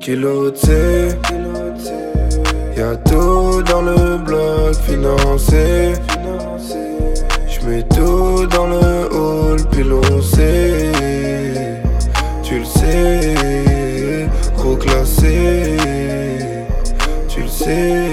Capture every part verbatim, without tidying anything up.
Kiloté, y'a tout dans le bloc financé. J'mets tout dans le hall, puis l'on sait. Tu le sais, trop classé. Tu le sais.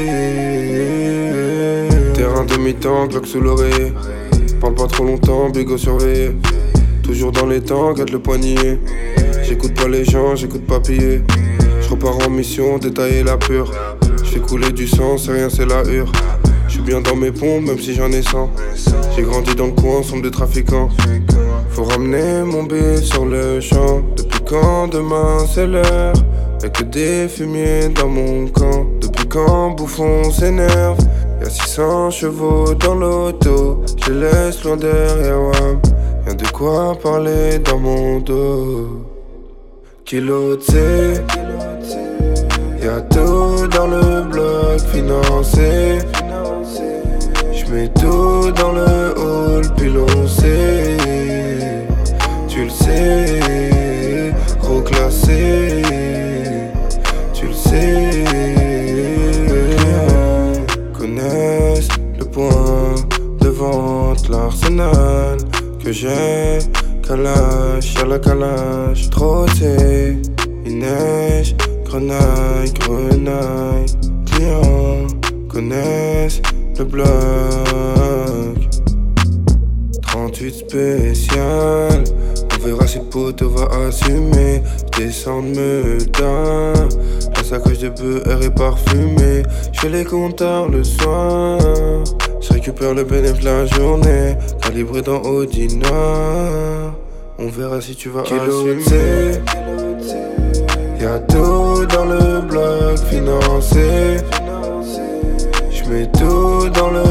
Terrain demi-temps, Glock sous l'oreiller. Parle pas trop longtemps, bigo surveillé. Toujours dans les temps, garde le poignet. J'écoute pas les gens, j'écoute pas piller. J'repars en mission, détailler la pure. J'fais couler du sang, c'est rien, c'est la hure. J'suis bien dans mes pompes, même si j'en ai cent. J'ai grandi dans le coin, somme de trafiquants. Faut ramener mon billet sur le champ. Depuis quand demain c'est l'heure? Y'a que des fumiers dans mon camp. Depuis quand bouffon s'énerve? Y'a six cents chevaux dans l'auto. Je les laisse loin derrière WAM. Y'a de quoi parler dans mon dos. Kiloté, y'a tout dans le bloc financé. J'mets tout dans le hall, puis l'on sait. Tu le sais, trop classé. Tu le sais. Connaissent le point de vente, l'arsenal que j'ai. Kalash, y'a la calage, trotté, il neige, grenaille, grenaille. Clients connaissent le bloc. trente-huit spécial, on verra si le poteau va assumer. Descends de Meudin, la sacoche de beurre est parfumée. J'fais les compteurs le soir, j'récupère le bénéfice la journée. Calibré dans Audi noir, on verra si tu vas assumer. Y'a tout dans le bloc financé. J'mets tout dans le